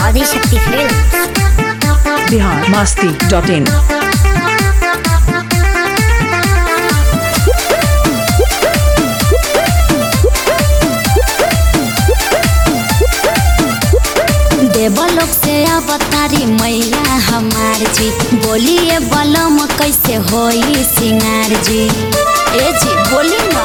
Adishakti film biharmasti.in। देवलोक से अवतारी मैया हमार जी, बोलिए बलम कैसे होई सिंगार जी। ए जी बोली ना।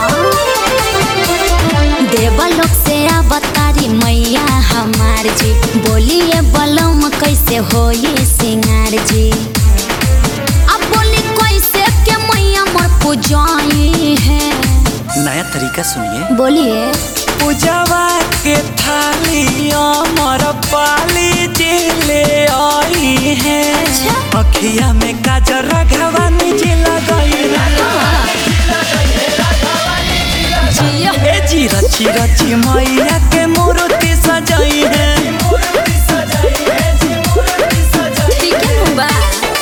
देवलोक से अवतारी मैया हमार जी, बोलिए बलम कैसे होई सिंगार जी। अब बोली कैसे के मैया मोर पूजाई है। नया तरीका सुनिए। बोलिए। पूजावा के थाली अमर पाली जी ले आई है। अखिया में काजर रघवानी जी लगाई है जी। रची रची मैया के मूर्ति सजाई है। ठीक है बा।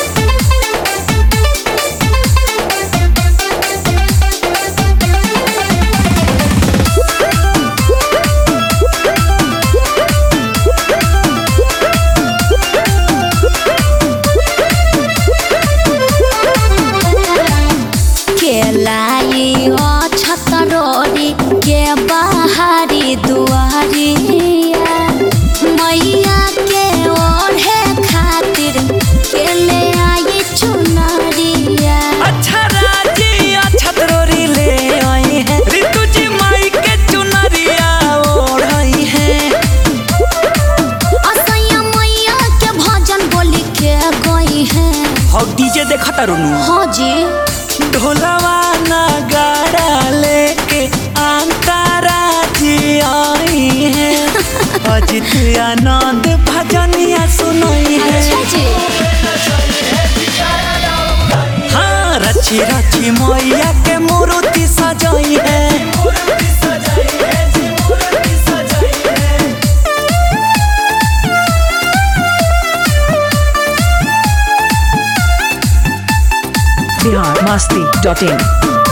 लाई छतरोरी के बाहरी दुआरिया, मैया के ओढ़े खातिर के ले आई चुनरिया। अच्छा राजी छतरोरी ले आई है। ऋतु जी माई के चुनरिया ओढ़ाई है। असैया मैया के भजन बोली के गई है। हो डीजे देखा तारुनु। हाँ जी। ढोलवा नगाड़ा लेके अंतरा जी आई है। अजित आनंद भजनिया सुनाई है। अच्छा जी। हाँ रची रची मैया के मूर्ति सजाई है। biharmasti.in।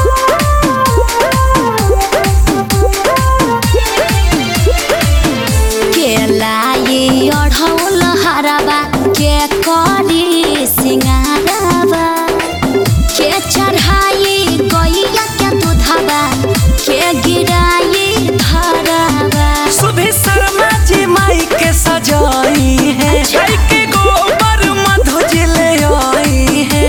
के लाई अढ़ौल हराबा के करी सिंगारबा, के चढ़ाई गैया के दूधबा, के गिराई धरबा। सुबह शर्मा जी माई के सजाई है। गाय के गोबर मधु जी ले आई है।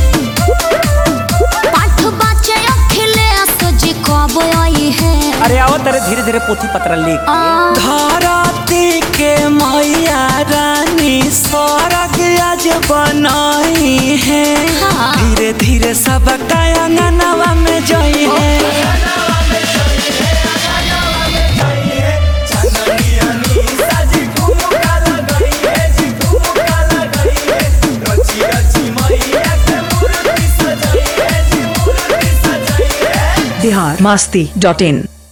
पाठ बच्चे अखिलेश जी कब आई है। अरे आओ तेरे धीरे धीरे पोथी पत्र लिख। धरती के मैया रानी स्वर्ग आज बनाई है। हाँ। धीरे धीरे सब अंगनवा में जाई है। biharmasti.in।